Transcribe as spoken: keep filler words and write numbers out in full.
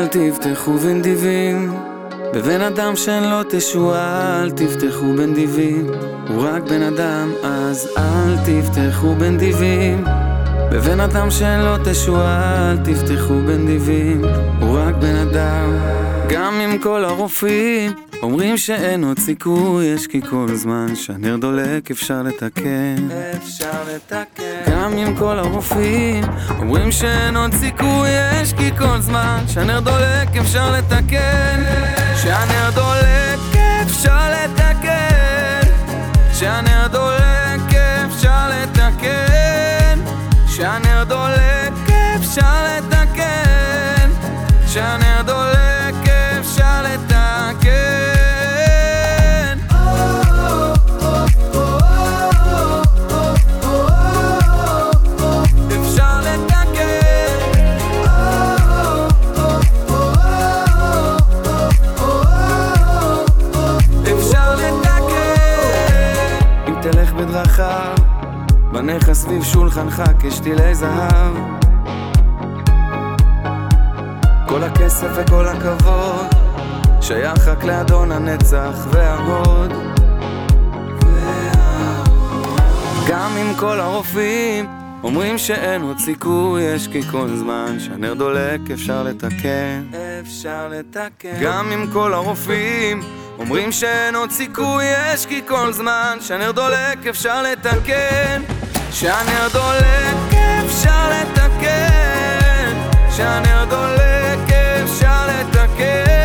אל תפתחו בנדיבים, בבן אדם שאין לו תשועה. אל תפתחו בנדיבים, הוא רק בן אדם, אז אל תפתחו בנדיבים, בבן אדם שאין לו תשועה. אל תפתחו בנדיבים, הוא רק בן אדם. גם אם כל הרופאים אומרים שאין עוד סיכוי, יש כי כל זמן שהנר דולק אפשר לתקן. אפשר לתקן. גם אם כל הרופאים אומרים שאין עוד סיכוי, יש כי כל זמן שהנר דולק אפשר לתקן. שהנר דולק אפשר לתקן, שהנר דולק אפשר לתקן, שהנר דולק אפשר לתקן, שהנר דולק אפשר לתקן. תלך בדרכה, בניך סביב שולחנך כשתילי זהב. כל הכסף וכל הכבוד שייך רק לאדון הנצח וההוד. גם אם כל הרופאים אומרים שאין עוד סיכוי, יש כי כל זמן שהנר דולק אפשר לתקן. אפשר לתקן. גם אם כל הרופאים אומרים שאין עוד סיכוי, יש כי כל זמן שהנר דולק אפשר לתקן. שהנר דולק אפשר לתקן, שהנר דולק אפשר לתקן.